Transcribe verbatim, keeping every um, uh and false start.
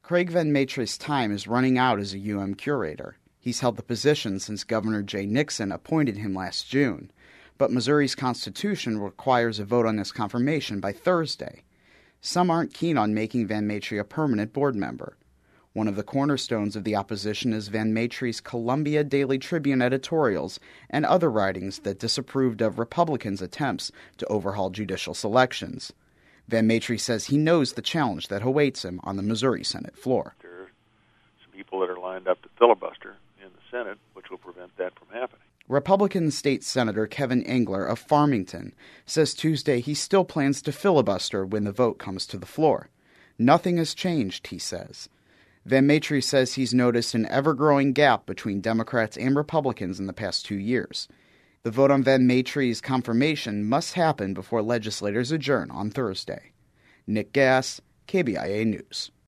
Craig Van Matry's time is running out as a U M curator. He's held the position since Governor Jay Nixon appointed him last June, but Missouri's constitution requires a vote on his confirmation by Thursday. Some aren't keen on making Van Matry a permanent board member. One of the cornerstones of the opposition is Van Matry's Columbia Daily Tribune editorials and other writings that disapproved of Republicans' attempts to overhaul judicial selections. Van Matry says he knows the challenge that awaits him on the Missouri Senate floor. There are some people that are lined up to filibuster in the Senate, which will prevent that from happening. Republican State Senator Kevin Engler of Farmington says Tuesday he still plans to filibuster when the vote comes to the floor. Nothing has changed, he says. Van Matry says he's noticed an ever-growing gap between Democrats and Republicans in the past two years. The vote on Van Matry's confirmation must happen before legislators adjourn on Thursday. Nick Gass, K B I A News.